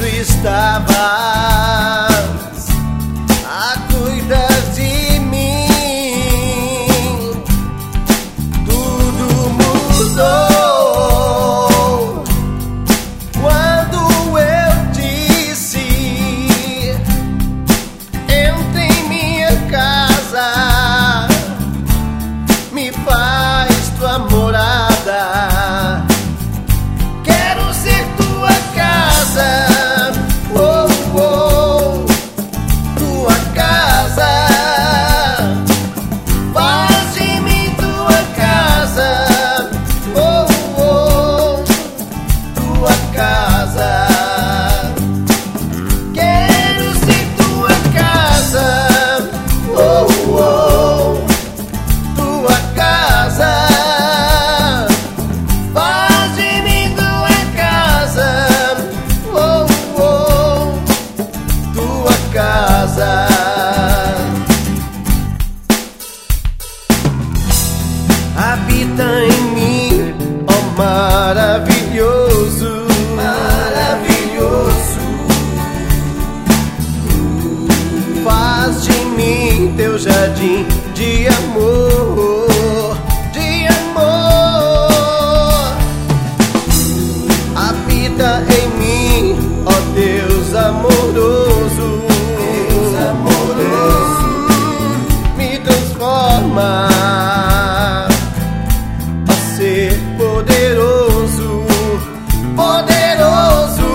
estavas a cuidar de mim. Tudo mudou quando eu disse: entra em minha casa, me faz tua morada. Quero ser tua casa. Habita em mim, ó maravilhoso, maravilhoso. Faz de mim teu jardim de amor, de amor. Habita em mim, ó Deus amoroso, Deus amoroso. Me transforma, poderoso, poderoso.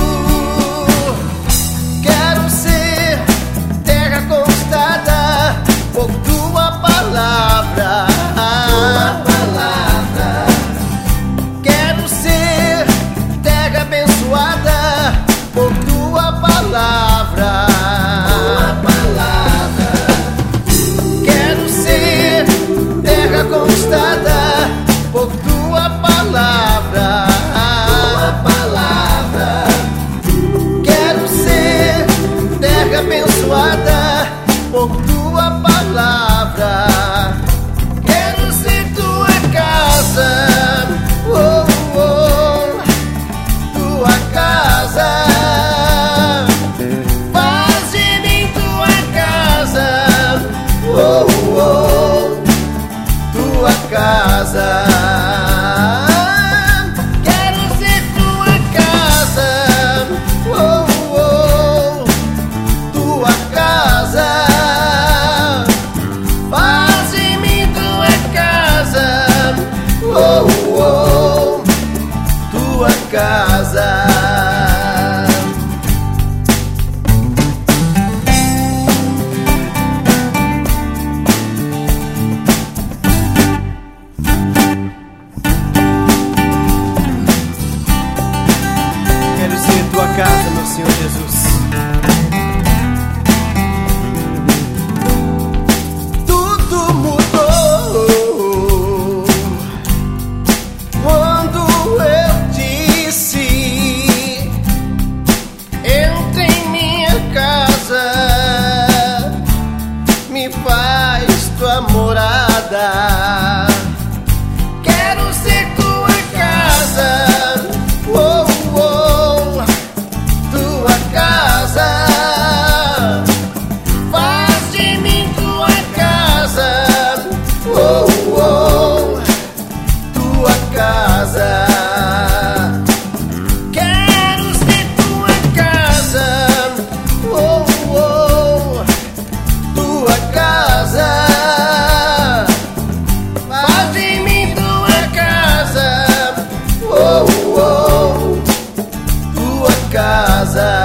Quero ser terra conquistada por tua palavra, tua palavra. Quero ser terra abençoada por tua palavra, tua palavra. Quero ser terra conquistada por tua palavra, tua palavra. Quero ser terra abençoada por tua palavra. Quero ser tua casa, oh, oh, tua casa. Faz de mim tua casa, oh, oh, tua casa. Casa. Quero ser tua casa, meu Senhor Jesus. Tudo mudou quando eu entra em minha casa, me faz tua morada. Quero ser tua casa, oh, oh, tua casa. Faz de mim tua casa, oh, oh, tua casa. Casa.